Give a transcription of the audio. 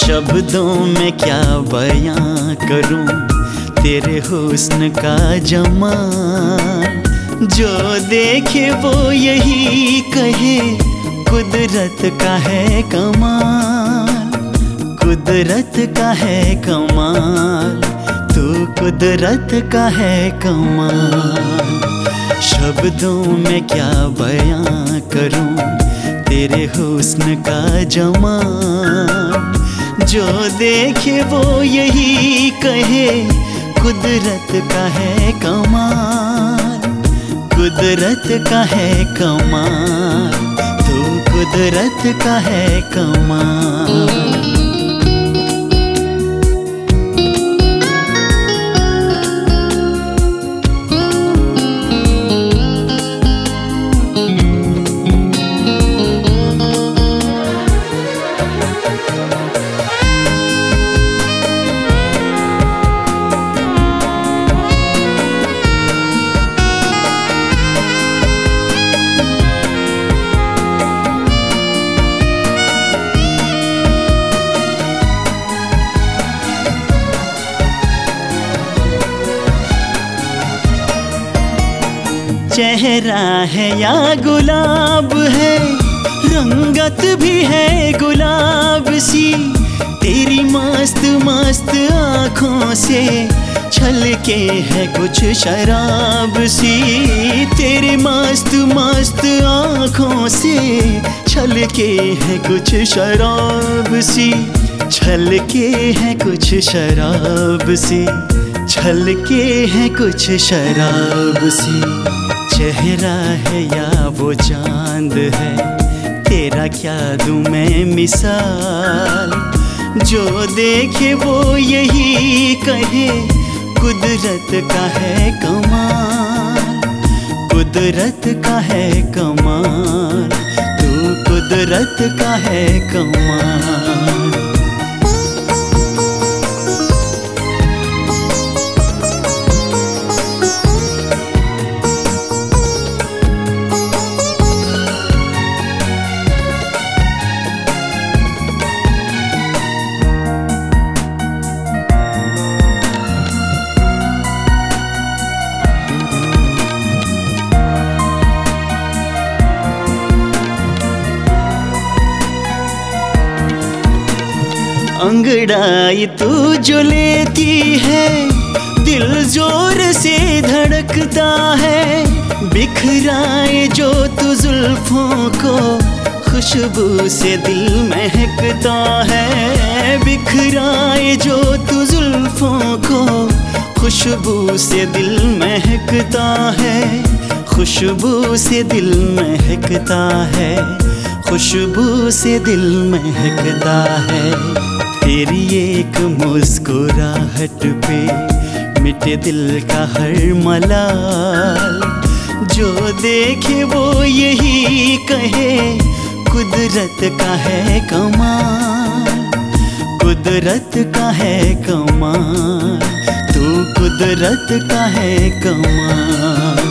शब्दों में क्या बयां करूं तेरे हुस्न का जमाल। जो देखे वो यही कहे कुदरत का है कमाल, कुदरत का है कमाल, तू कुदरत का है कमाल। शब्दों में क्या बयां करूं तेरे हुस्न का जमाल। जो देखे वो यही कहे कुदरत का है कमाल, कुदरत का है कमाल, तू कुदरत का है कमाल। चेहरा है या गुलाब है, रंगत भी है गुलाब सी। तेरी मस्त मस्त आँखों से छलके है कुछ शराब सी। तेरी मस्त मस्त आँखों से छलके है कुछ शराब सी, छलके है कुछ शराब सी, छलके है कुछ शराब सी। चेहरा है या वो चांद है, तेरा क्या दूं मैं मिसाल। जो देखे वो यही कहे कुदरत का है कमाल, कुदरत का है कमाल, तू कुदरत का है कमाल। अंगड़ाई तू जो लेती है, दिल जोर से धड़कता है। बिखराए जो तू जुल्फों को, खुशबू से दिल महकता है। बिखराए जो तू जुल्फों को, खुशबू से दिल महकता है, खुशबू से दिल महकता है, खुशबू से दिल महकता है। तेरी एक मुस्कुराहट पे मिटे दिल का हर मलाल। जो देखे वो यही कहे कुदरत का है कमाल, कुदरत का है कमाल, तू कुदरत का है कमाल।